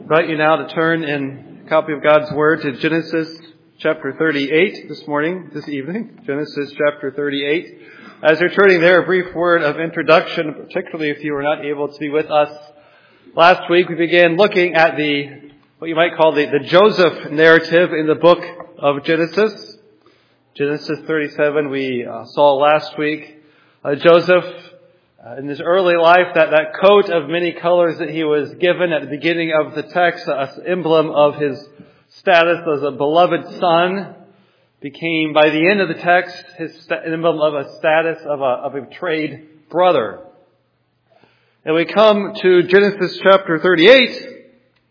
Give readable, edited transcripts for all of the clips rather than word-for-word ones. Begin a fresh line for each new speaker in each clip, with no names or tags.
invite you now to turn in a copy of God's Word to Genesis chapter 38 this evening. Genesis chapter 38. As you're turning there, a brief word of introduction, particularly if you were not able to be with us last week. We began looking at what you might call the Joseph narrative in the book of Genesis. Genesis 37 we saw last week. Joseph, in his early life, that coat of many colors that he was given at the beginning of the text, an emblem of his status as a beloved son, became, by the end of the text, his emblem of a status of a betrayed brother. And we come to Genesis chapter 38,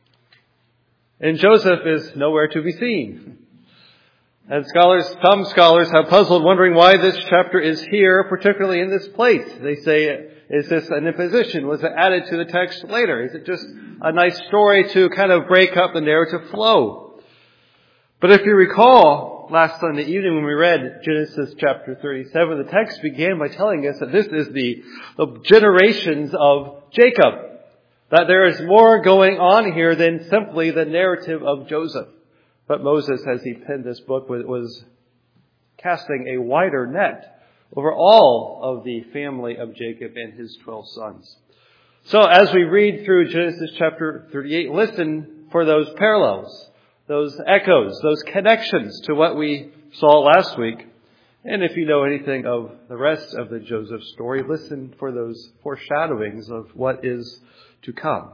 and Joseph is nowhere to be seen. And some scholars have puzzled, wondering why this chapter is here, particularly in this place. They say, is this an imposition? Was it added to the text later? Is it just a nice story to kind of break up the narrative flow? But if you recall, last Sunday evening when we read Genesis chapter 37, the text began by telling us that this is the generations of Jacob. That there is more going on here than simply the narrative of Joseph. But Moses, as he penned this book, was casting a wider net over all of the family of Jacob and his 12 sons. So as we read through Genesis chapter 38, listen for those parallels, those echoes, those connections to what we saw last week. And if you know anything of the rest of the Joseph story, listen for those foreshadowings of what is to come.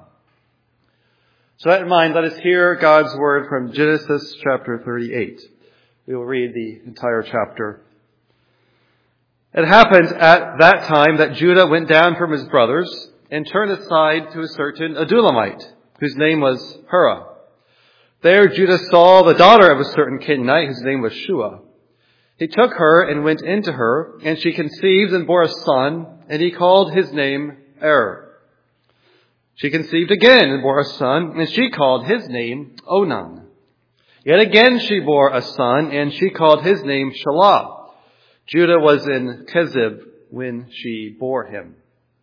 So that in mind, let us hear God's Word from Genesis chapter 38. We will read the entire chapter. It happened at that time that Judah went down from his brothers and turned aside to a certain Adulamite, whose name was Hurrah. There Judah saw the daughter of a certain Canaanite, whose name was Shua. He took her and went into her, and she conceived and bore a son, and he called his name Er. She conceived again and bore a son, and she called his name Onan. Yet again she bore a son, and she called his name Shelah. Judah was in Kezib when she bore him.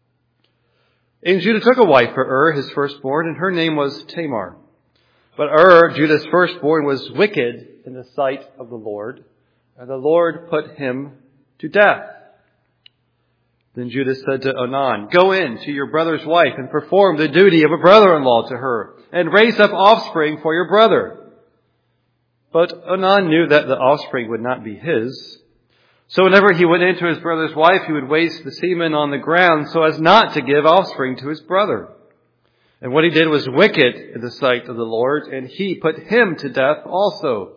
And Judah took a wife for his firstborn, and her name was Tamar. But Judah's firstborn, was wicked in the sight of the Lord, and the Lord put him to death. Then Judah said to Onan, "Go in to your brother's wife and perform the duty of a brother-in-law to her, and raise up offspring for your brother." But Onan knew that the offspring would not be his. So whenever he went into his brother's wife, he would waste the semen on the ground so as not to give offspring to his brother. And what he did was wicked in the sight of the Lord, and he put him to death also.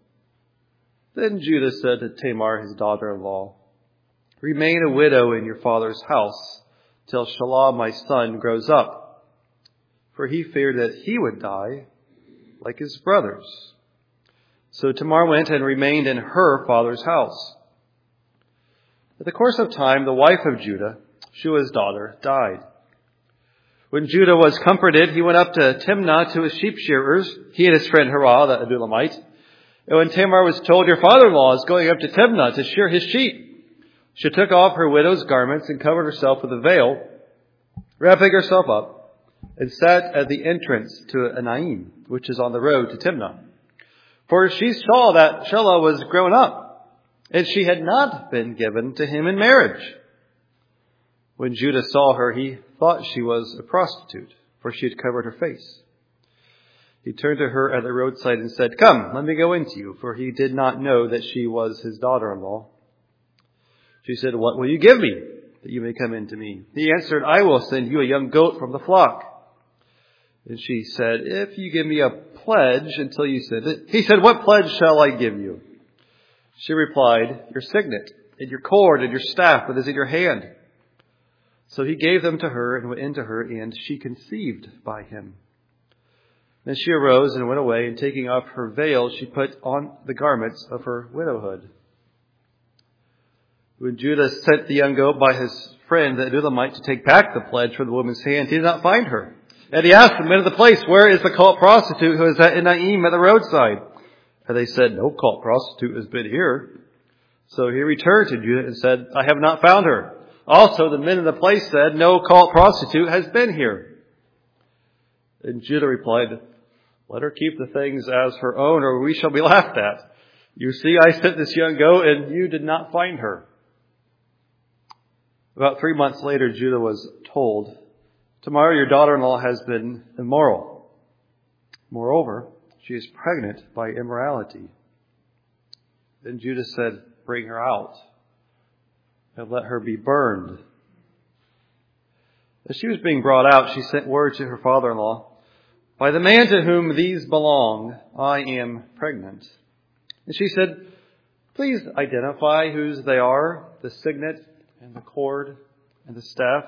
Then Judah said to Tamar, his daughter-in-law, "Remain a widow in your father's house till Shelah my son grows up." For he feared that he would die like his brothers. So Tamar went and remained in her father's house. In the course of time, the wife of Judah, Shua's daughter, died. When Judah was comforted, he went up to Timnah to his sheep shearers, he and his friend Hurrah, the Adulamite. And when Tamar was told, "Your father-in-law is going up to Timnah to shear his sheep," she took off her widow's garments and covered herself with a veil, wrapping herself up, and sat at the entrance to Enaim, which is on the road to Timnah. For she saw that Shelah was grown up, and she had not been given to him in marriage. When Judah saw her, he thought she was a prostitute, for she had covered her face. He turned to her at the roadside and said, "Come, let me go into you," for he did not know that she was his daughter-in-law. She said, "What will you give me, that you may come in to me?" He answered, "I will send you a young goat from the flock." And she said, "If you give me a pledge until you send it." He said, "What pledge shall I give you?" She replied, "Your signet, and your cord, and your staff that is in your hand." So he gave them to her and went into her, and she conceived by him. Then she arose and went away, and taking off her veil, she put on the garments of her widowhood. When Judah sent the young goat by his friend, the Adulamite, to take back the pledge from the woman's hand, he did not find her. And he asked the men of the place, "Where is the cult prostitute who is at Enaim at the roadside?" And they said, "No cult prostitute has been here." So he returned to Judah and said, "I have not found her." Also, the men of the place said, "No cult prostitute has been here." And Judah replied, Let her keep the things as her own, or we shall be laughed at. You see, I sent this young goat, and you did not find her." About 3 months later, Judah was told, "Tomorrow your daughter-in-law has been immoral. Moreover, she is pregnant by immorality." Then Judah said, "Bring her out and let her be burned." As she was being brought out, she sent word to her father-in-law, "By the man to whom these belong, I am pregnant." And she said, "Please identify whose they are, the signet and the cord and the staff."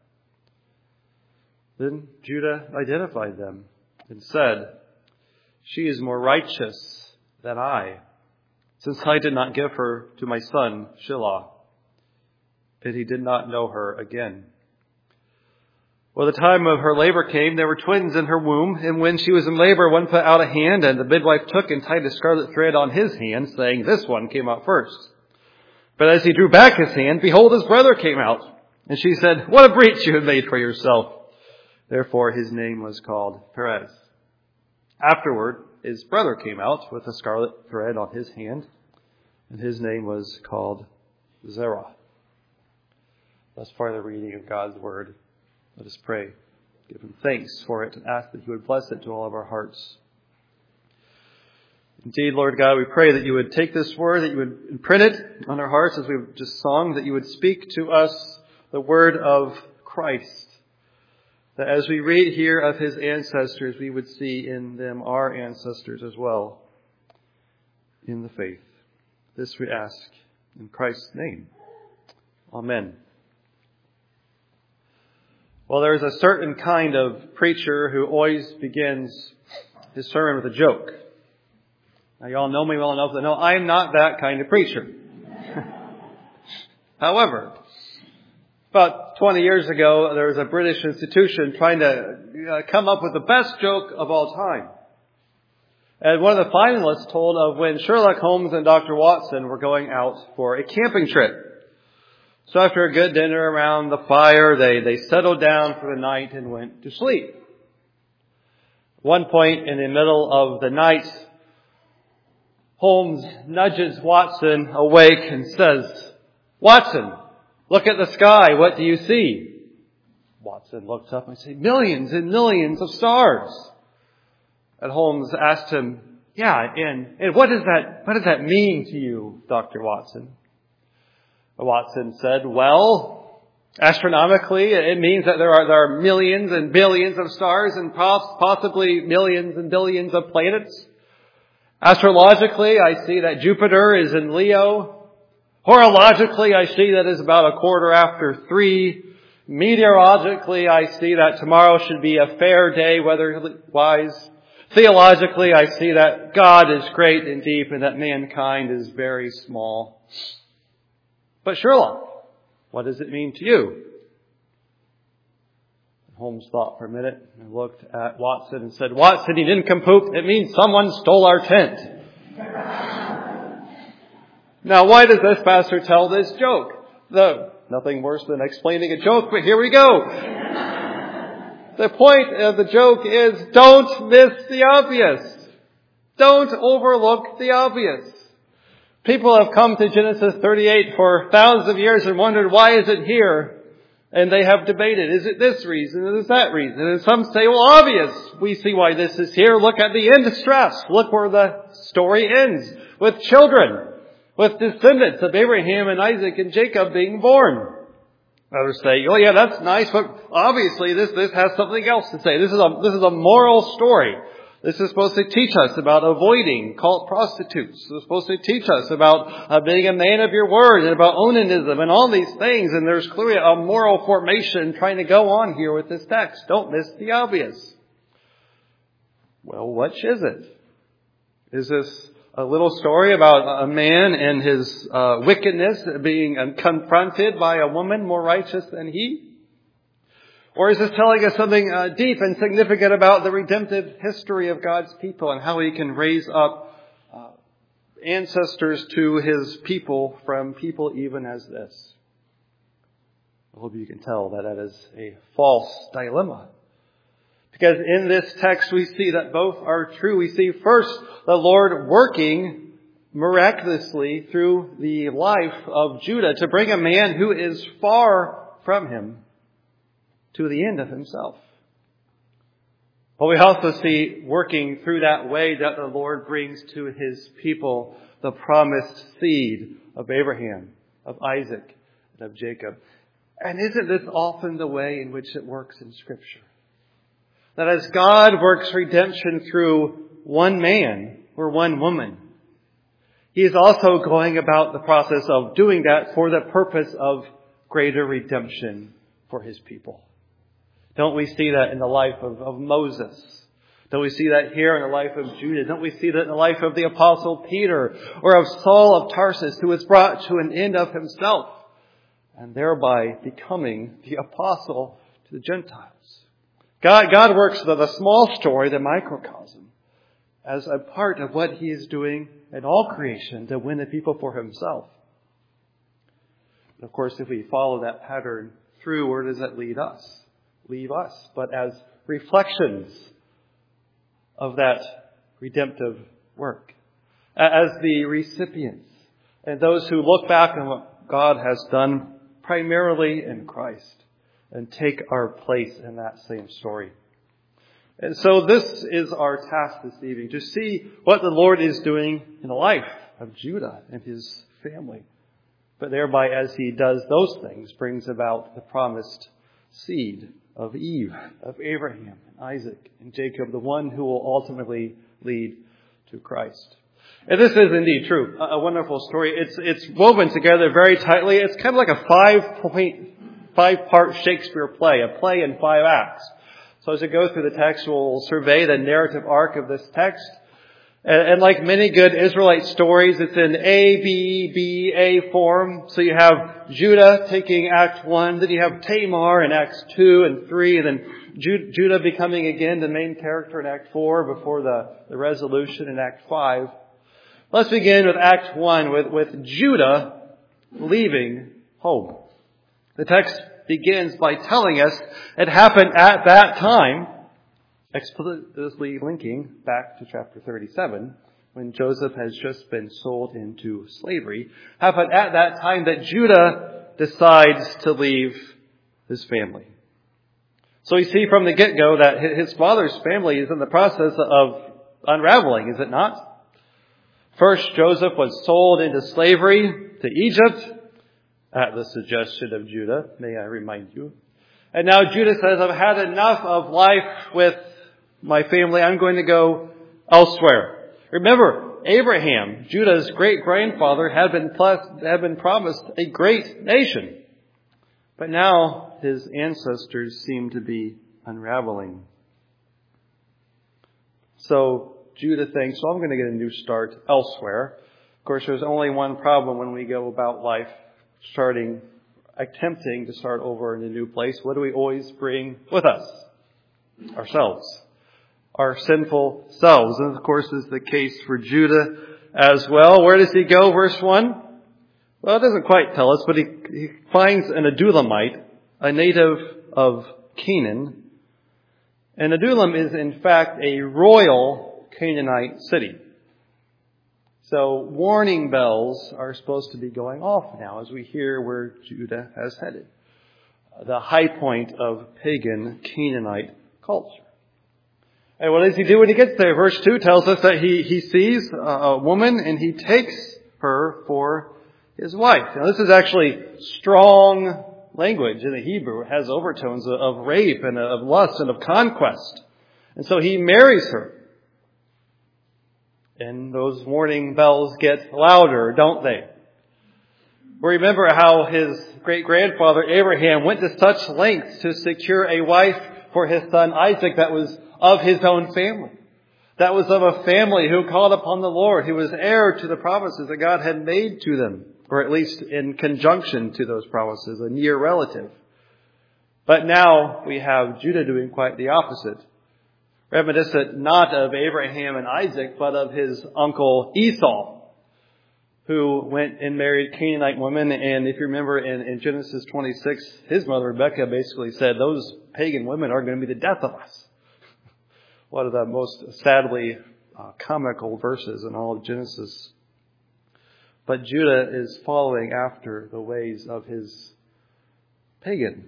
Then Judah identified them and said, "She is more righteous than I, since I did not give her to my son Shelah." And he did not know her again. Well, the time of her labor came. There were twins in her womb. And when she was in labor, one put out a hand, and the midwife took and tied a scarlet thread on his hand, saying, "This one came out first." But as he drew back his hand, behold, his brother came out. And she said, "What a breach you have made for yourself." Therefore his name was called Perez. Afterward, his brother came out with a scarlet thread on his hand, and his name was called Zerah. Thus far the reading of God's word. Let us pray. Give him thanks for it and ask that he would bless it to all of our hearts. Indeed, Lord God, we pray that you would take this word, that you would imprint it on our hearts as we've just sung, that you would speak to us the word of Christ. That as we read here of his ancestors, we would see in them our ancestors as well in the faith. This we ask in Christ's name. Amen. Well, there is a certain kind of preacher who always begins his sermon with a joke. Now, you all know me well enough to know I'm not that kind of preacher. However, about 20 years ago, there was a British institution trying to come up with the best joke of all time. And one of the finalists told of when Sherlock Holmes and Dr. Watson were going out for a camping trip. So after a good dinner around the fire, they settled down for the night and went to sleep. At one point in the middle of the night, Holmes nudges Watson awake and says, "Watson, look at the sky. What do you see?" Watson looks up and says, "Millions and millions of stars." And Holmes asked him, "Yeah, and what does that mean to you, Dr. Watson?" Watson said, "Well, astronomically, it means that there are millions and billions of stars and possibly millions and billions of planets. Astrologically, I see that Jupiter is in Leo. Horologically, I see that it's about 3:15. Meteorologically, I see that tomorrow should be a fair day weather-wise. Theologically, I see that God is great and deep and that mankind is very small. But Sherlock, what does it mean to you?" Holmes thought for a minute and looked at Watson and said, "Watson, you nincompoop, it means someone stole our tent." Now, why does this pastor tell this joke? Though nothing worse than explaining a joke, but here we go. The point of the joke is don't miss the obvious. Don't overlook the obvious. People have come to Genesis 38 for thousands of years and wondered, why is it here? And they have debated, is it this reason? Is it that reason? And some say, well, obvious. We see why this is here. Look at the end of stress. Look where the story ends. With children. With descendants of Abraham and Isaac and Jacob being born. Others say, oh yeah, that's nice, but obviously this has something else to say. This is a moral story. This is supposed to teach us about avoiding cult prostitutes. This is supposed to teach us about being a man of your word and about onanism and all these things. And there's clearly a moral formation trying to go on here with this text. Don't miss the obvious. Well, which is it? Is this a little story about a man and his wickedness being confronted by a woman more righteous than he? Or is this telling us something deep and significant about the redemptive history of God's people and how He can raise up ancestors to His people from people even as this? I hope you can tell that is a false dilemma. Because in this text we see that both are true. We see first the Lord working miraculously through the life of Judah to bring a man who is far from him to the end of himself. But we also see working through that way that the Lord brings to his people the promised seed of Abraham, of Isaac, and of Jacob. And isn't this often the way in which it works in Scripture? That as God works redemption through one man or one woman, He is also going about the process of doing that for the purpose of greater redemption for His people. Don't we see that in the life of Moses? Don't we see that here in the life of Judah? Don't we see that in the life of the Apostle Peter or of Saul of Tarsus, who was brought to an end of himself and thereby becoming the apostle to the Gentiles? God works the small story, the microcosm, as a part of what He is doing in all creation to win the people for Himself. And of course, if we follow that pattern through, where does that lead us? Leave us, but as reflections of that redemptive work, as the recipients and those who look back on what God has done primarily in Christ and take our place in that same story. And so this is our task this evening, to see what the Lord is doing in the life of Judah and his family. But thereby, as He does those things, brings about the promised seed of Eve, of Abraham, and Isaac, and Jacob, the one who will ultimately lead to Christ. And this is indeed true. A wonderful story. It's woven together very tightly. It's kind of like a five-part Shakespeare play, a play in 5 acts. So as we go through the text, we'll survey the narrative arc of this text. And like many good Israelite stories, it's in A, B, B, A form. So you have Judah taking Act 1, then you have Tamar in Acts 2 and 3, and then Judah becoming again the main character in Act 4 before the resolution in Act 5. Let's begin with Act 1, with Judah leaving home. The text begins by telling us it happened at that time, explicitly linking back to chapter 37, when Joseph has just been sold into slavery. Happened at that time that Judah decides to leave his family. So we see from the get-go that his father's family is in the process of unraveling, is it not? First, Joseph was sold into slavery to Egypt at the suggestion of Judah, may I remind you. And now Judah says, I've had enough of life with my family. I'm going to go elsewhere. Remember, Abraham, Judah's great-grandfather, had been promised a great nation. But now his ancestors seem to be unraveling. So Judah thinks, well, I'm going to get a new start elsewhere. Of course, there's only one problem when we go about life, attempting to start over in a new place. What do we always bring with us? Ourselves. Our sinful selves. And of course is the case for Judah as well. Where does he go? Verse 1. Well, it doesn't quite tell us, but he finds an Adullamite, a native of Canaan. And Adullam is in fact a royal Canaanite city. So warning bells are supposed to be going off now as we hear where Judah has headed. The high point of pagan Canaanite culture. And what does he do when he gets there? Verse 2 tells us that he sees a woman and he takes her for his wife. Now this is actually strong language in the Hebrew. It has overtones of rape and of lust and of conquest. And so he marries her. And those warning bells get louder, don't they? We remember how his great-grandfather Abraham went to such lengths to secure a wife for his son Isaac that was of his own family. That was of a family who called upon the Lord, who was heir to the promises that God had made to them, or at least in conjunction to those promises, a near relative. But now we have Judah doing quite the opposite. Reminiscent not of Abraham and Isaac, but of his uncle Esau, who went and married Canaanite women. And if you remember in Genesis 26, his mother Rebekah basically said, those pagan women are going to be the death of us. one of the most sadly comical verses in all of Genesis. But Judah is following after the ways of his pagan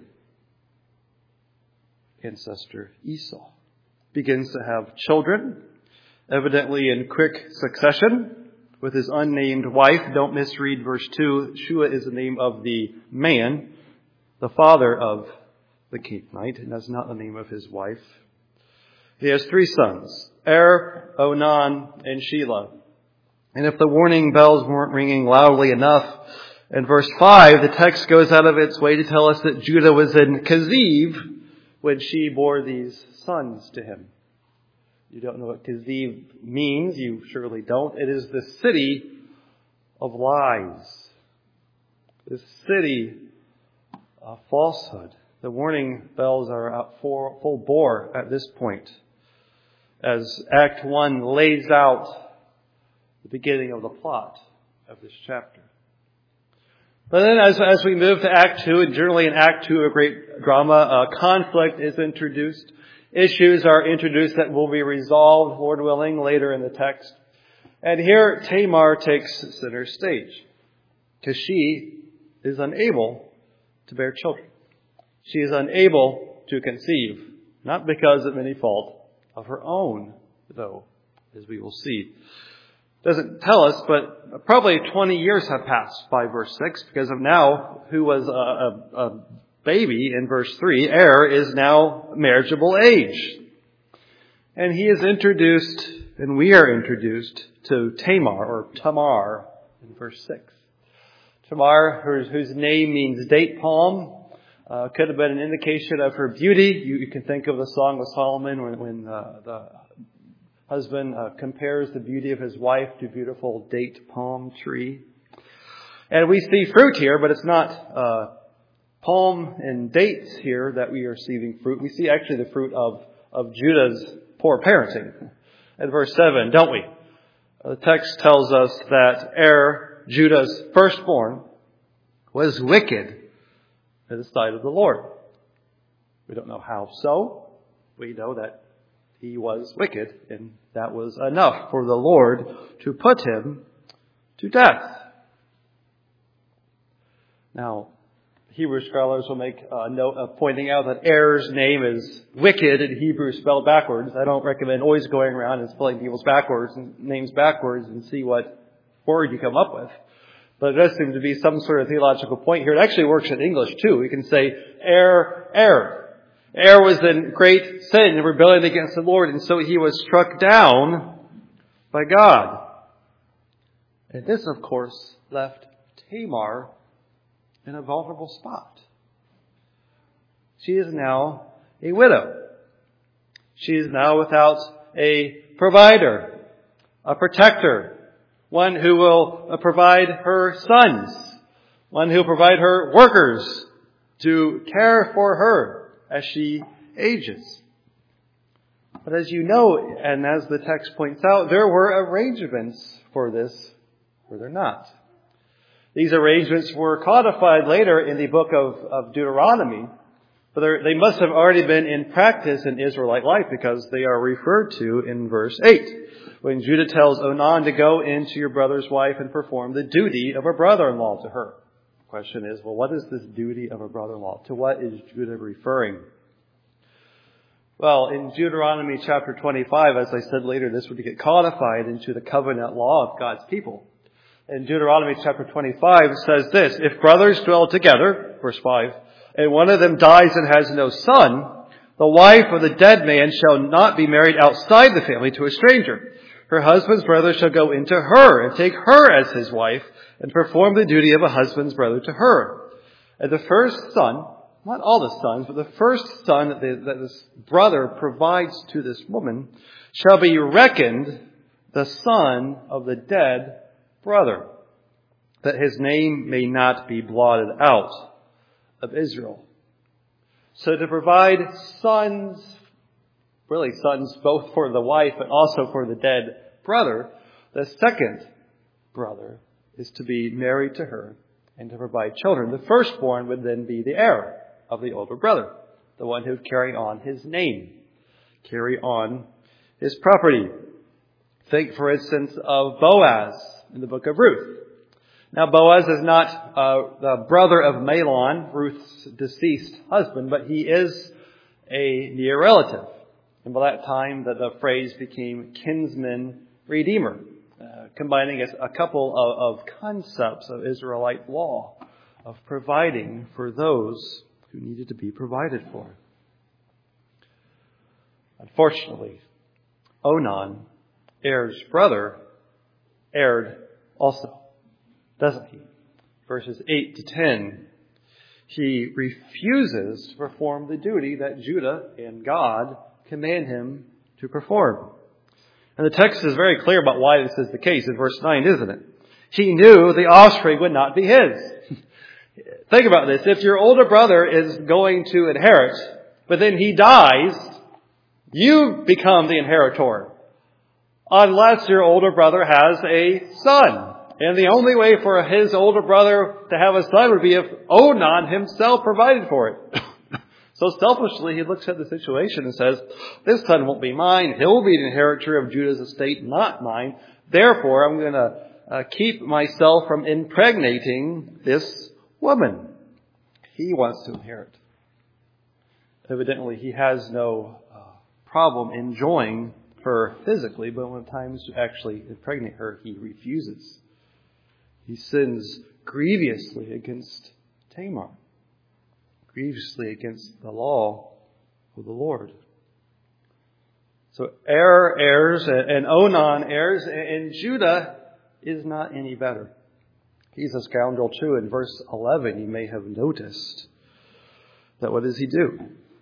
ancestor Esau. Begins to have children, evidently in quick succession, with his unnamed wife. Don't misread verse 2. Shua is the name of the man, the father of the Canaanite, and that's not the name of his wife. He has 3 sons, Onan, and Shelah. And if the warning bells weren't ringing loudly enough, in verse 5, the text goes out of its way to tell us that Judah was in Keziv when she bore these sons to him. You don't know what Keziv means. You surely don't. It is the city of lies. The city of falsehood. The warning bells are out for full bore at this point, as Act 1 lays out the beginning of the plot of this chapter. But then as we move to Act 2, and generally in Act 2 a great drama, conflict is introduced. Issues are introduced that will be resolved, Lord willing, later in the text. And here Tamar takes center stage, because she is unable to bear children. She is unable to conceive, not because of any fault of her own, though, as we will see. Doesn't tell us, but probably 20 years have passed by verse 6, because of now, who was a baby in verse 3, is now marriageable age. And he is introduced, and we are introduced to Tamar in verse 6. Tamar, whose name means date palm, could have been an indication of her beauty. You can think of the Song of Solomon when the husband compares the beauty of his wife to a beautiful date palm tree. And we see fruit here, but it's not palm and dates here that we are receiving fruit. We see actually the fruit of Judah's poor parenting at verse 7, don't we? The text tells us that Judah's firstborn, was wicked in the sight of the Lord. We don't know how so. We know that he was wicked, and that was enough for the Lord to put him to death. Now, Hebrew scholars will make a note of pointing out that name is wicked in Hebrew spelled backwards. I don't recommend always going around and spelling people's names backwards and see what word you come up with. But it does seem to be some sort of theological point here. It actually works in English too. We can say error. Was in great sin and rebellion against the Lord, and so he was struck down by God. And this, of course, left Tamar in a vulnerable spot. She is now a widow. She is now without a provider, a protector, one who will provide her sons, one who will provide her workers to care for her as she ages. But as you know, and as the text points out, there were arrangements for this, were there not? These arrangements were codified later in the book of Deuteronomy, but they must have already been in practice in Israelite life, because they are referred to in verse 8, when Judah tells Onan to go into your brother's wife and perform the duty of a brother-in-law to her. The question is, well, what is this duty of a brother-in-law? To what is Judah referring? Well, in Deuteronomy chapter 25, as I said later, this would get codified into the covenant law of God's people. In Deuteronomy chapter 25, it says this: if brothers dwell together, verse 5, and one of them dies and has no son, the wife of the dead man shall not be married outside the family to a stranger. Her husband's brother shall go into her and take her as his wife and perform the duty of a husband's brother to her. And the first son, not all the sons, but the first son that this brother provides to this woman shall be reckoned the son of the dead brother, that his name may not be blotted out of Israel. So to provide sons, really sons both for the wife and also for the dead brother, the second brother is to be married to her and to provide children. The firstborn would then be the heir of the older brother, the one who would carry on his name, carry on his property. Think, for instance, of Boaz in the book of Ruth. Now, Boaz is not the brother of Mahlon, Ruth's deceased husband, but he is a near relative. And by that time, the phrase became kinsman redeemer, combining a couple of concepts of Israelite law, of providing for those who needed to be provided for. Unfortunately, Onan, Er's brother, erred also, doesn't he? Verses 8 to 10, he refuses to perform the duty that Judah and God command him to perform. And the text is very clear about why this is the case in verse 9, isn't it? He knew the offspring would not be his. Think about this. If your older brother is going to inherit, but then he dies, you become the inheritor. Unless your older brother has a son. And the only way for his older brother to have a son would be if Onan himself provided for it. So selfishly, he looks at the situation and says, this son won't be mine. He'll be the inheritor of Judah's estate, not mine. Therefore, I'm going to keep myself from impregnating this woman. He wants to inherit. Evidently, he has no problem enjoying her physically, but when it comes to actually impregnate her, he refuses. He sins grievously against Tamar, grievously against the law of the Lord. So Er errs and Onan errs, and Judah is not any better. He's a scoundrel too. In verse 11, you may have noticed that what does he do?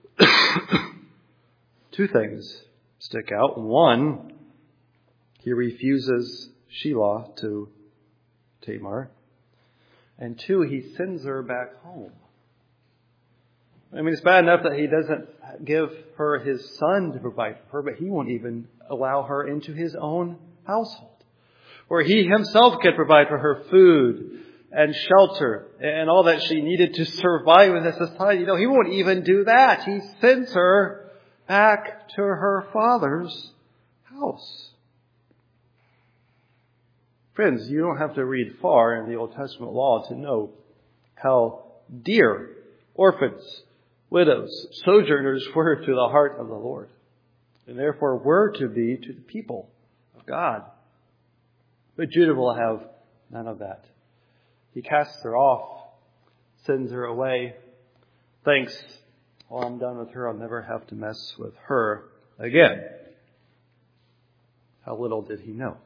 Two things stick out. One, he refuses Shelah to Tamar. And two, he sends her back home. I mean, it's bad enough that he doesn't give her his son to provide for her, but he won't even allow her into his own household, where he himself could provide for her food and shelter and all that she needed to survive in this society. You know, he won't even do that. He sends her back to her father's house. Friends, you don't have to read far in the Old Testament law to know how dear orphans, widows, sojourners were to the heart of the Lord, and therefore were to be to the people of God. But Judah will have none of that. He casts her off, sends her away, thinks, well, I'm done with her. I'll never have to mess with her again. How little did he know?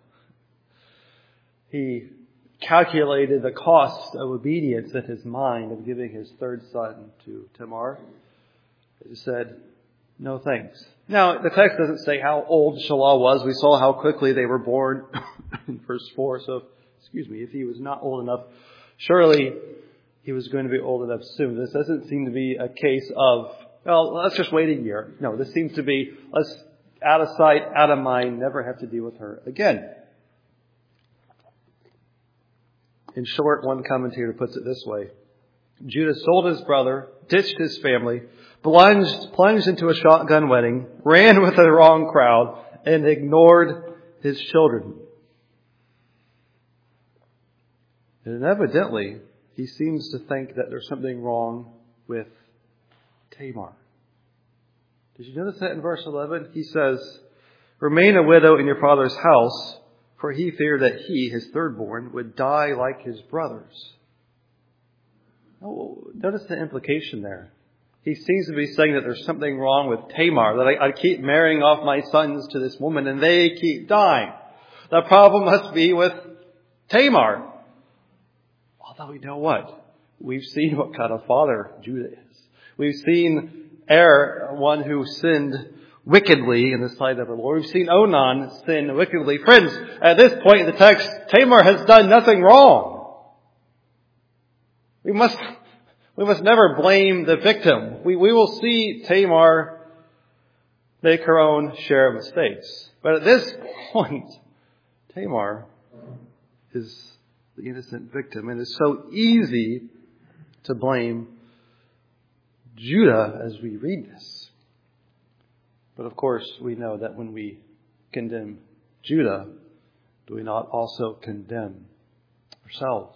He calculated the cost of obedience in his mind of giving his third son to Tamar. He said, no thanks. Now, the text doesn't say how old Shelah was. We saw how quickly they were born in verse 4. So, if he was not old enough, surely he was going to be old enough soon. This doesn't seem to be a case of, well, let's just wait a year. No, this seems to be, let's out of sight, out of mind, never have to deal with her again. In short, one commentator puts it this way. Judah sold his brother, ditched his family, plunged into a shotgun wedding, ran with the wrong crowd, and ignored his children. And evidently, he seems to think that there's something wrong with Tamar. Did you notice that in verse 11? He says, remain a widow in your father's house, for he feared that he, his thirdborn, would die like his brothers. Oh, notice the implication there. He seems to be saying that there's something wrong with Tamar, that I keep marrying off my sons to this woman and they keep dying. The problem must be with Tamar. Although, you know what? We've seen what kind of father Judah is. We've seen Er, one who sinned wickedly in the sight of the Lord. We've seen Onan sin wickedly. Friends, at this point in the text, Tamar has done nothing wrong. We must never blame the victim. We will see Tamar make her own share of mistakes. But at this point, Tamar is the innocent victim. And it's so easy to blame Judah as we read this. But of course, we know that when we condemn Judah, do we not also condemn ourselves?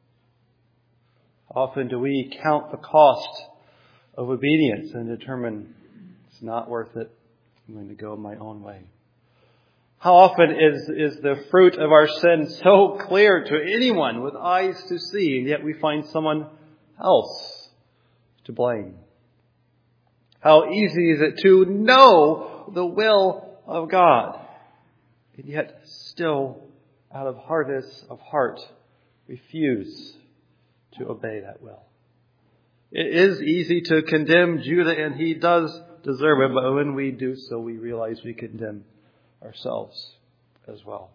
Often do we count the cost of obedience and determine it's not worth it, I'm going to go my own way? How often is the fruit of our sin so clear to anyone with eyes to see, and yet we find someone else to blame? How easy is it to know the will of God, and yet still, out of hardness of heart, refuse to obey that will? It is easy to condemn Judah, and he does deserve it, but when we do so, we realize we condemn ourselves as well.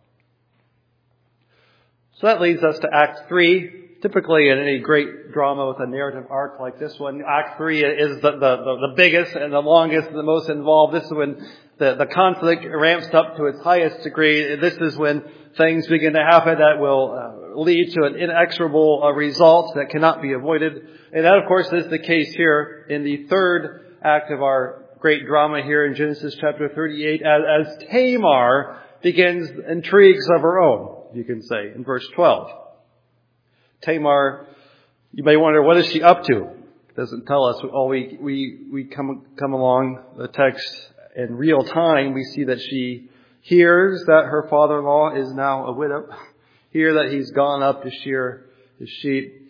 So that leads us to Act 3. Typically in any great drama with a narrative arc like this one, Act 3 is the biggest and the longest and the most involved. This is when the conflict ramps up to its highest degree. This is when things begin to happen that will lead to an inexorable result that cannot be avoided. And that, of course, is the case here in the third act of our great drama here in Genesis chapter 38, as Tamar begins intrigues of her own, you can say, in verse 12. Tamar, you may wonder, what is she up to? It doesn't tell us. All we come along the text in real time, we see that she hears that her father-in-law is now a widow, hear that he's gone up to shear his sheep.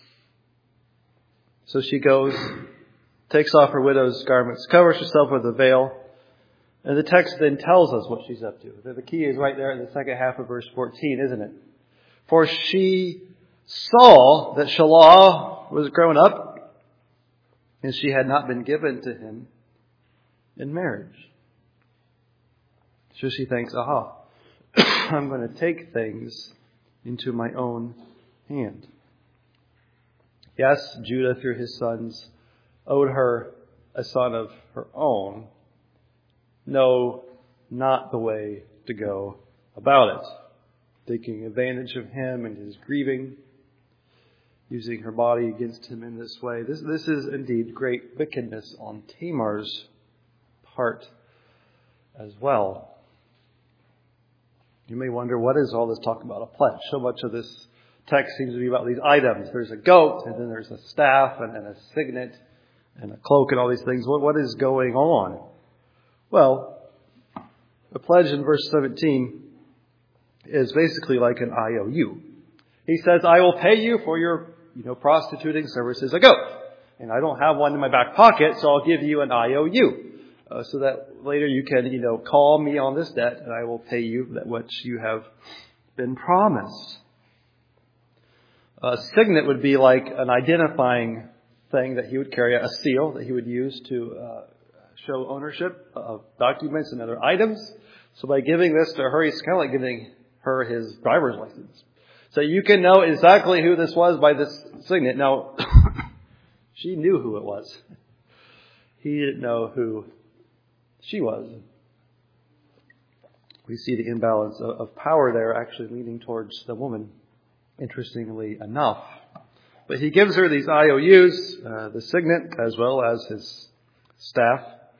So she goes, takes off her widow's garments, covers herself with a veil, and the text then tells us what she's up to. The key is right there in the second half of verse 14, isn't it? For she saw that Shelah was grown up, and she had not been given to him in marriage. So she thinks, aha, I'm going to take things into my own hand. Yes, Judah, through his sons, owed her a son of her own. No, not the way to go about it. Taking advantage of him and his grieving, using her body against him in this way. This is indeed great wickedness on Tamar's part as well. You may wonder, what is all this talk about a pledge? So much of this text seems to be about these items. There's a goat, and then there's a staff, and a signet, and a cloak, and all these things. What is going on? Well, the pledge in verse 17 is basically like an IOU. He says, I will pay you for your, prostituting services a goat. And I don't have one in my back pocket, so I'll give you an IOU. So that later you can, call me on this debt, and I will pay you that which you have been promised. A signet would be like an identifying thing that he would carry, a seal that he would use to show ownership of documents and other items. So by giving this to her, he's kind of like giving her his driver's license. So you can know exactly who this was by this signet. Now, she knew who it was. He didn't know who she was. We see the imbalance of power there actually leaning towards the woman, interestingly enough. But he gives her these IOUs, the signet, as well as his staff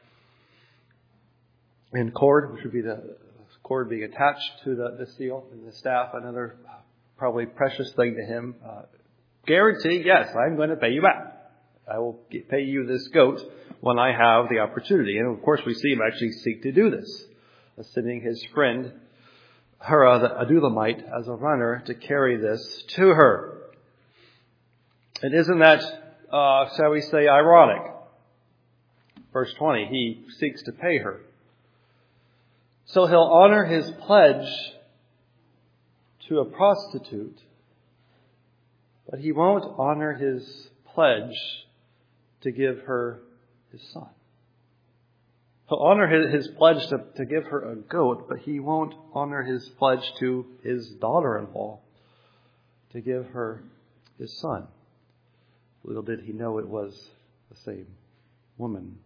and cord, which would be the cord being attached to the seal, and the staff, another probably precious thing to him. Guaranteeing, yes, I'm going to pay you back. I will pay you this goat when I have the opportunity. And of course we see him actually seek to do this, sending his friend Hurrah the Adullamite as a runner to carry this to her. And isn't that, shall we say, ironic? Verse 20, he seeks to pay her. So he'll honor his pledge to a prostitute, but he won't honor his pledge to give her his son. He'll honor his pledge to give her a goat, but he won't honor his pledge to his daughter-in-law to give her his son. Little did he know it was the same woman.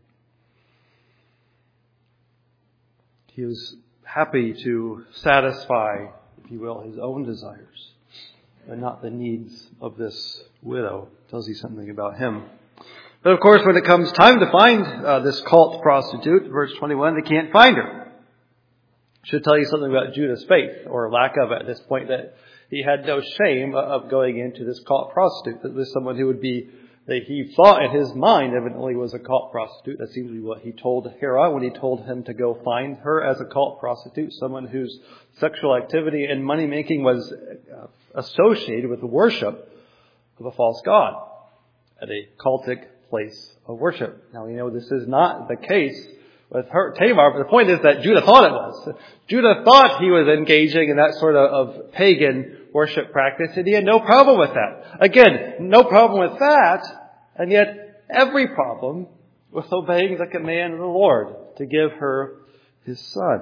He was happy to satisfy, if you will, his own desires, but not the needs of this widow. Tells you something about him. But of course, when it comes time to find this cult prostitute, verse 21, they can't find her. Should tell you something about Judah's faith, or lack of it at this point, that he had no shame of going into this cult prostitute. That this someone who would be, that he thought in his mind evidently was a cult prostitute. That seems to be what he told Hera when he told him to go find her as a cult prostitute, someone whose sexual activity and money making was associated with the worship of a false god at a cultic place of worship. Now we know this is not the case with her, Tamar, but the point is that Judah thought it was. Judah thought he was engaging in that sort of pagan worship practice, and he had no problem with that. Again, no problem with that, and yet every problem with obeying the command of the Lord to give her his son.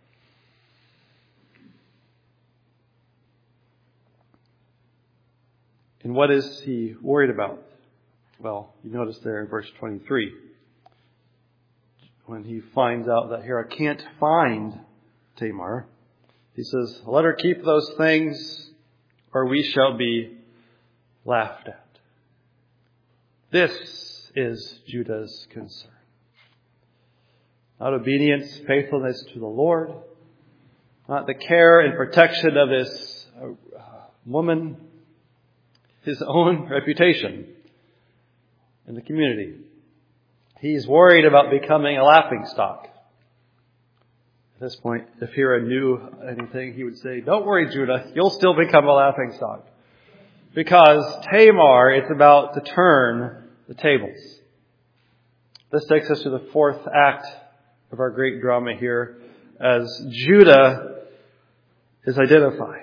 And what is he worried about? Well, you notice there in verse 23, when he finds out that Hera can't find Tamar, he says, let her keep those things, or we shall be laughed at. This is Judah's concern. Not obedience, faithfulness to the Lord, not the care and protection of this woman, his own reputation in the community. He's worried about becoming a laughingstock. At this point, if Hera knew anything, he would say, don't worry, Judah, you'll still become a laughingstock. Because Tamar is about to turn the tables. This takes us to the fourth act of our great drama here, as Judah is identified.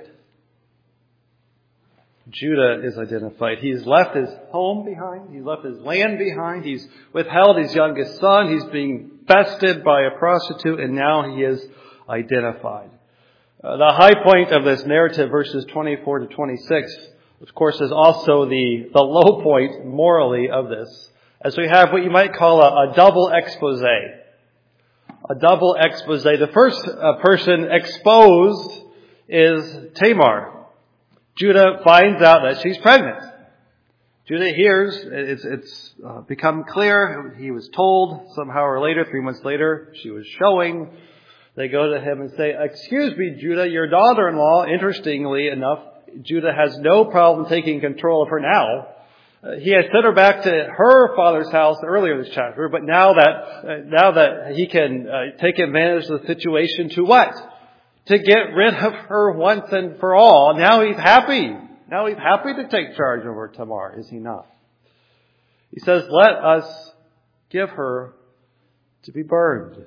Judah is identified. He's left his home behind. He's left his land behind. He's withheld his youngest son. He's being bested by a prostitute, and now he is identified. The high point of this narrative, verses 24 to 26, of course, is also the low point morally of this, as we have what you might call a double expose. A double expose. The first person exposed is Tamar. Judah finds out that she's pregnant. Judah hears, it's become clear, he was told somehow or later, 3 months later, she was showing. They go to him and say, excuse me, Judah, your daughter-in-law, interestingly enough, Judah has no problem taking control of her now. He had sent her back to her father's house earlier in this chapter, but now that he can take advantage of the situation to what? To get rid of her once and for all. Now he's happy. Now he's happy to take charge over Tamar, is he not? He says, let us give her to be burned.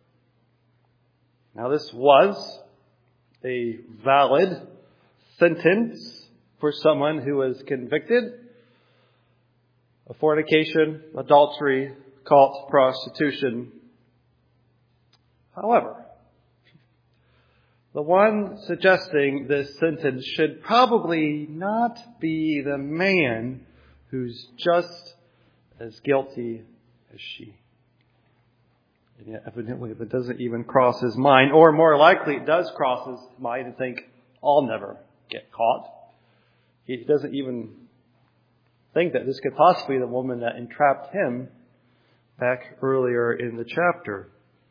Now this was a valid sentence for someone who was convicted of fornication, adultery, cult prostitution. However, the one suggesting this sentence should probably not be the man who's just as guilty as she. And yet, evidently, if it doesn't even cross his mind, or more likely it does cross his mind to think, I'll never get caught. He doesn't even think that this could possibly be the woman that entrapped him back earlier in the chapter.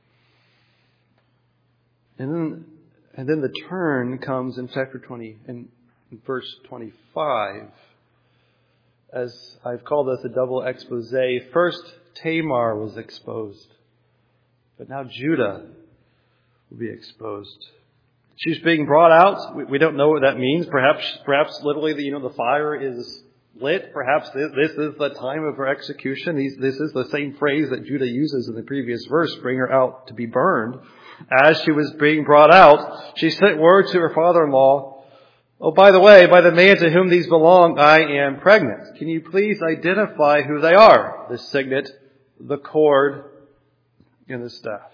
And then the turn comes in chapter 20, in verse 25. As I've called this a double expose. First, Tamar was exposed. But now Judah will be exposed. She's being brought out. We don't know what that means. Perhaps literally, the fire is lit. Perhaps this is the time of her execution. This is the same phrase that Judah uses in the previous verse, bring her out to be burned. As she was being brought out, she sent word to her father-in-law, oh, by the way, by the man to whom these belong, I am pregnant. Can you please identify who they are? The signet, the cord, and the staff.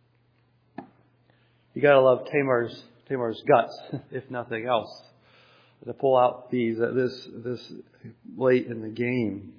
You gotta love Tamar's guts, if nothing else, to pull out this late in the game.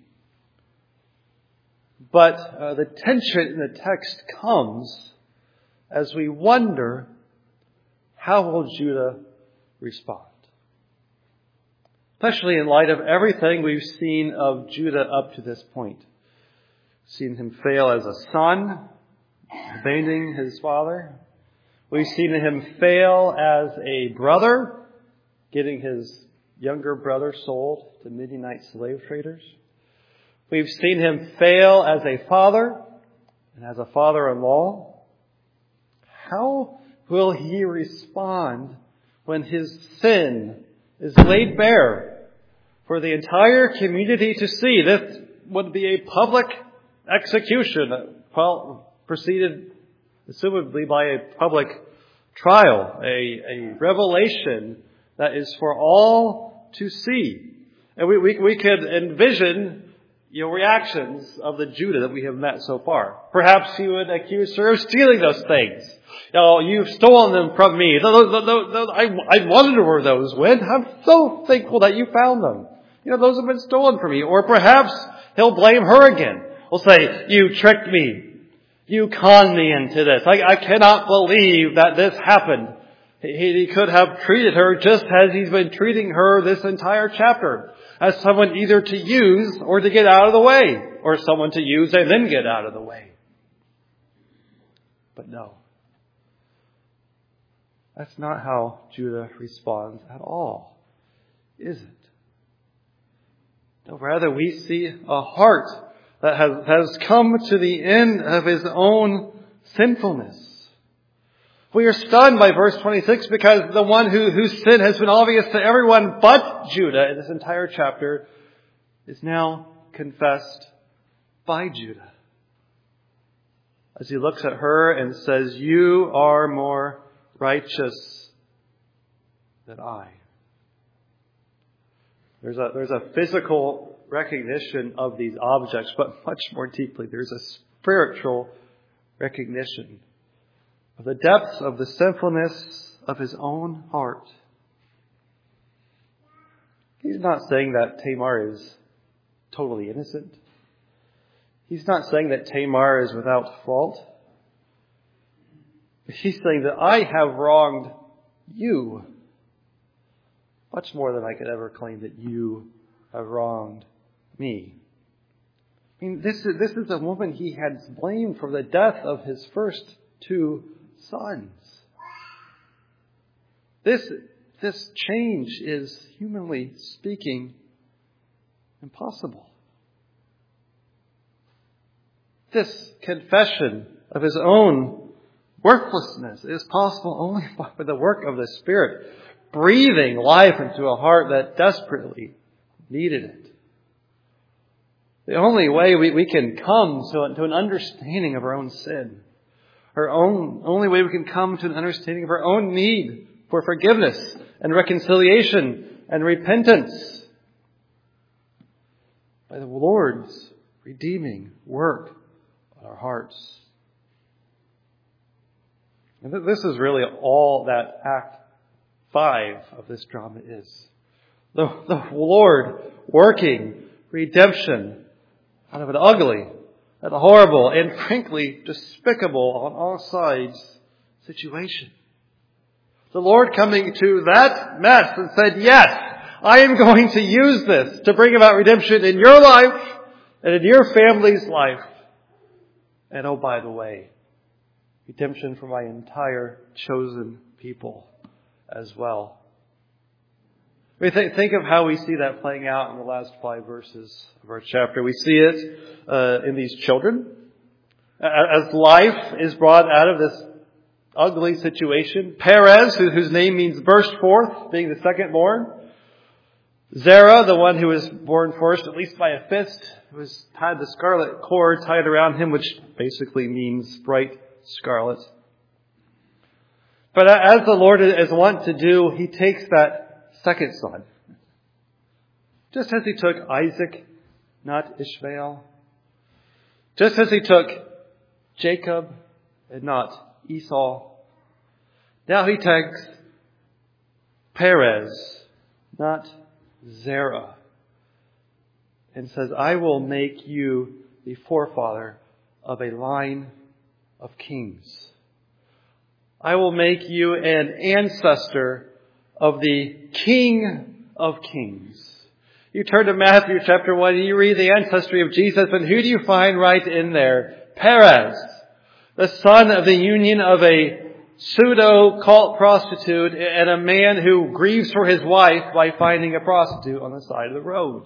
But the tension in the text comes as we wonder, how will Judah respond? Especially in light of everything we've seen of Judah up to this point. Seen him fail as a son, abandoning his father. We've seen him fail as a brother, getting his younger brother sold to Midianite slave traders. We've seen him fail as a father and as a father-in-law. How will he respond when his sin is laid bare for the entire community to see? This would be a public execution, preceded assumably by a public trial, a revelation that is for all to see. And we could envision reactions of the Judah that we have met so far. Perhaps he would accuse her of stealing those things. You've stolen them from me. I wonder where those went. I'm so thankful that you found them. Those have been stolen from me. Or perhaps he'll blame her again. He'll say, you tricked me. You conned me into this. I cannot believe that this happened. He could have treated her just as he's been treating her this entire chapter, as someone either to use or to get out of the way, or someone to use and then get out of the way. But no. That's not how Judah responds at all, is it? No, rather we see a heart that has come to the end of his own sinfulness. We are stunned by verse 26 because the one whose sin has been obvious to everyone but Judah in this entire chapter is now confessed by Judah. As he looks at her and says, you are more righteous than I. There's a physical recognition of these objects, but much more deeply, there's a spiritual recognition of the depths of the sinfulness of his own heart. He's not saying that Tamar is totally innocent. He's not saying that Tamar is without fault. He's saying that I have wronged you much more than I could ever claim that you have wronged me. I mean, this is a woman he had blamed for the death of his first two sons. This change is, humanly speaking, impossible. This confession of his own worthlessness is possible only by the work of the Spirit, breathing life into a heart that desperately needed it. The only way we can come to an understanding of our own sin, only way we can come to an understanding of our own need for forgiveness and reconciliation and repentance, by the Lord's redeeming work on our hearts. And this is really all that Act 5 of this drama is. The Lord working redemption out of an ugly and horrible and frankly despicable on all sides situation. The Lord coming to that mess and said, yes, I am going to use this to bring about redemption in your life and in your family's life. And oh, by the way, redemption for my entire chosen people as well. I mean, think of how we see that playing out in the last 5 verses of our chapter. We see it in these children. As life is brought out of this ugly situation. Perez, whose name means burst forth, being the second born. Zerah, the one who was born first, at least by a fist, who had the scarlet cord tied around him, which basically means bright scarlet. But as the Lord is wont to do, he takes that second son. Just as he took Isaac, not Ishmael. Just as he took Jacob and not Esau. Now he takes Perez, not Zerah. And says, I will make you the forefather of a line of kings. I will make you an ancestor of the King of Kings. You turn to Matthew chapter 1 and you read the ancestry of Jesus, and who do you find right in there? Perez, the son of the union of a pseudo-cult prostitute and a man who grieves for his wife by finding a prostitute on the side of the road.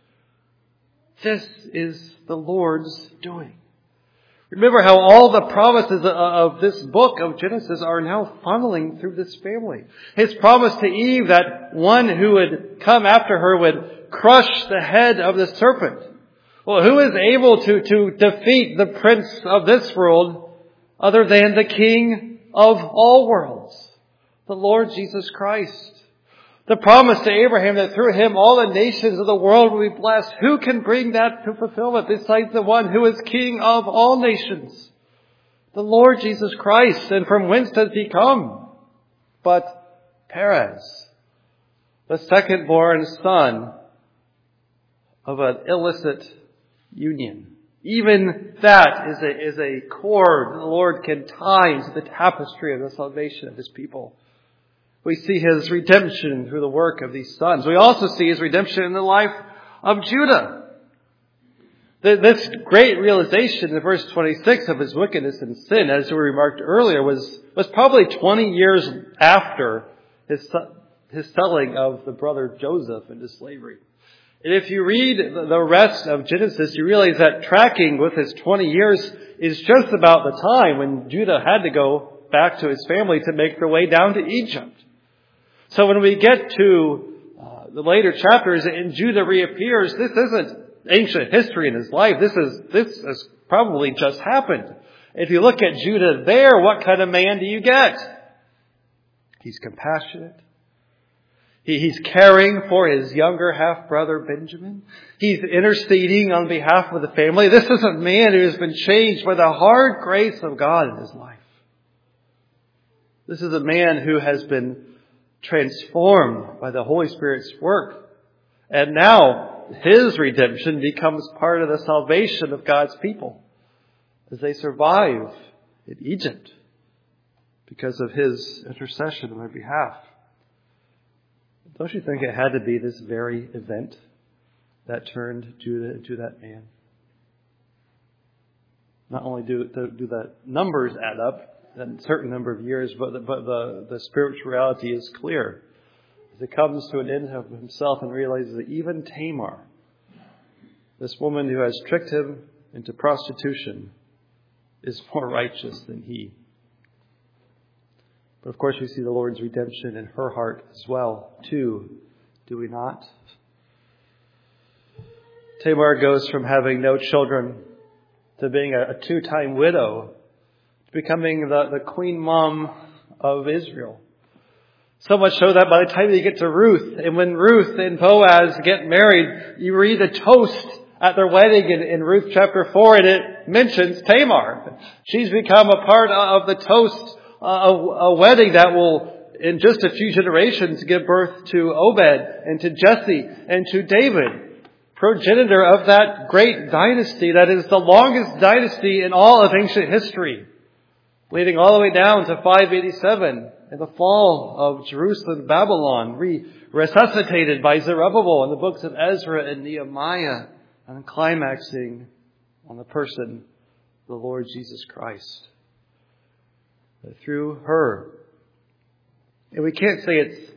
This is the Lord's doing. Remember how all the promises of this book of Genesis are now funneling through this family. His promise to Eve that one who would come after her would crush the head of the serpent. Well, who is able to defeat the prince of this world other than the King of all worlds, the Lord Jesus Christ? The promise to Abraham that through him all the nations of the world will be blessed. Who can bring that to fulfillment besides the one who is King of all nations? The Lord Jesus Christ. And from whence does he come? But Perez, the second-born son of an illicit union. Even that is a cord the Lord can tie into the tapestry of the salvation of his people. We see his redemption through the work of these sons. We also see his redemption in the life of Judah. This great realization in verse 26 of his wickedness and sin, as we remarked earlier, was probably 20 years after his selling of the brother Joseph into slavery. And if you read the rest of Genesis, you realize that tracking with his 20 years is just about the time when Judah had to go back to his family to make their way down to Egypt. So when we get to the later chapters and Judah reappears, this isn't ancient history in his life. This has probably just happened. If you look at Judah there, what kind of man do you get? He's compassionate. He's caring for his younger half-brother Benjamin. He's interceding on behalf of the family. This is a man who has been changed by the hard grace of God in his life. This is a man who has been transformed by the Holy Spirit's work. And now his redemption becomes part of the salvation of God's people as they survive in Egypt because of his intercession on their behalf. Don't you think it had to be this very event that turned Judah into that man? Not only do the numbers add up, a certain number of years, but the spiritual reality is clear. As it comes to an end of himself and realizes that even Tamar, this woman who has tricked him into prostitution, is more righteous than he. But of course we see the Lord's redemption in her heart as well, too. Do we not? Tamar goes from having no children to being a two-time widow, becoming the queen mom of Israel. So much so that by the time you get to Ruth, and when Ruth and Boaz get married, you read the toast at their wedding in Ruth chapter 4, and it mentions Tamar. She's become a part of the toast, a wedding that will, in just a few generations, give birth to Obed and to Jesse and to David, progenitor of that great dynasty that is the longest dynasty in all of ancient history, leading all the way down to 587 and the fall of Jerusalem and Babylon, resuscitated by Zerubbabel in the books of Ezra and Nehemiah, and climaxing on the person of the Lord Jesus Christ. Through her. And we can't say it's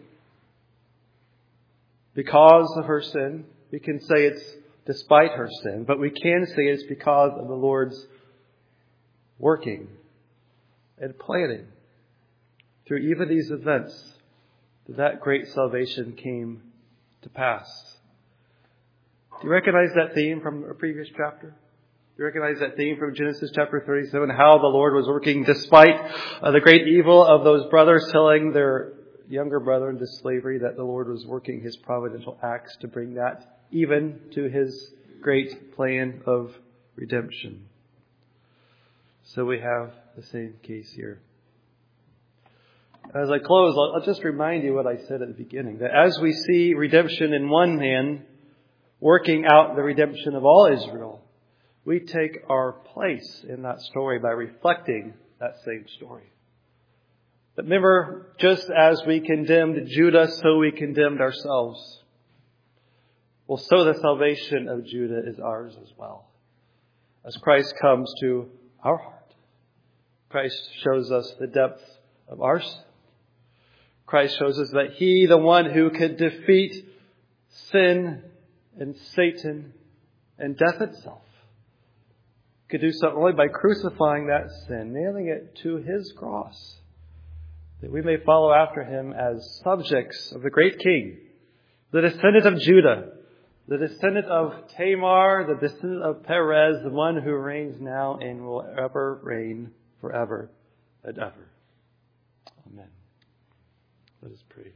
because of her sin. We can say it's despite her sin. But we can say it's because of the Lord's working and planning. Through even these events, that great salvation came to pass. Do you recognize that theme from a previous chapter? Do you recognize that theme from Genesis chapter 37? How the Lord was working despite the great evil of those brothers selling their younger brother into slavery, that the Lord was working his providential acts to bring that even to his great plan of redemption. So we have the same case here. As I close, I'll just remind you what I said at the beginning, that as we see redemption in one man working out the redemption of all Israel, we take our place in that story by reflecting that same story. But remember, just as we condemned Judah, so we condemned ourselves. Well, so the salvation of Judah is ours as well. As Christ comes to our heart, Christ shows us the depth of our sin. Christ shows us that He, the one who could defeat sin and Satan and death itself, could do so only by crucifying that sin, nailing it to His cross, that we may follow after Him as subjects of the great King, the descendant of Judah, the descendant of Tamar, the descendant of Perez, the one who reigns now and will ever reign forever and ever. Amen. Let us pray.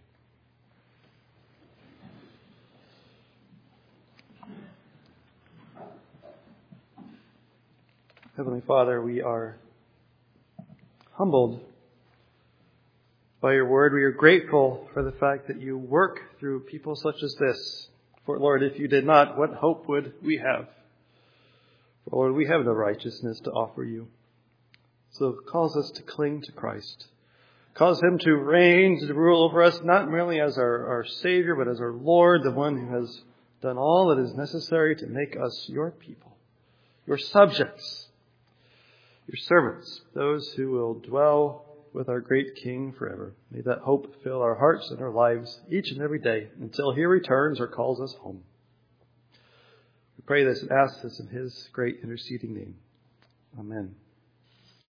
Heavenly Father, we are humbled by your word. We are grateful for the fact that you work through people such as this. For Lord, if you did not, what hope would we have? For Lord, we have no righteousness to offer you. So cause us to cling to Christ. Cause Him to reign, to rule over us, not merely as our Savior, but as our Lord, the one who has done all that is necessary to make us your people, your subjects, your servants, those who will dwell with our great King forever. May that hope fill our hearts and our lives each and every day until He returns or calls us home. We pray this and ask this in His great interceding name. Amen.